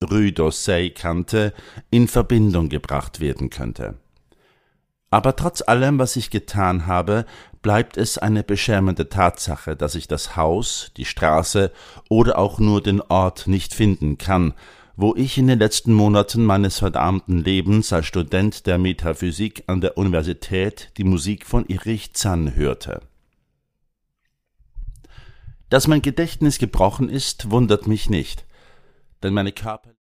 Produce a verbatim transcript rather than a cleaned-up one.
Rue d'Auseil kannte, in Verbindung gebracht werden könnte. Aber trotz allem, was ich getan habe, bleibt es eine beschämende Tatsache, dass ich das Haus, die Straße oder auch nur den Ort nicht finden kann, wo ich in den letzten Monaten meines verdammten Lebens als Student der Metaphysik an der Universität die Musik von Erich Zann hörte. Dass mein Gedächtnis gebrochen ist, wundert mich nicht, denn meine Körper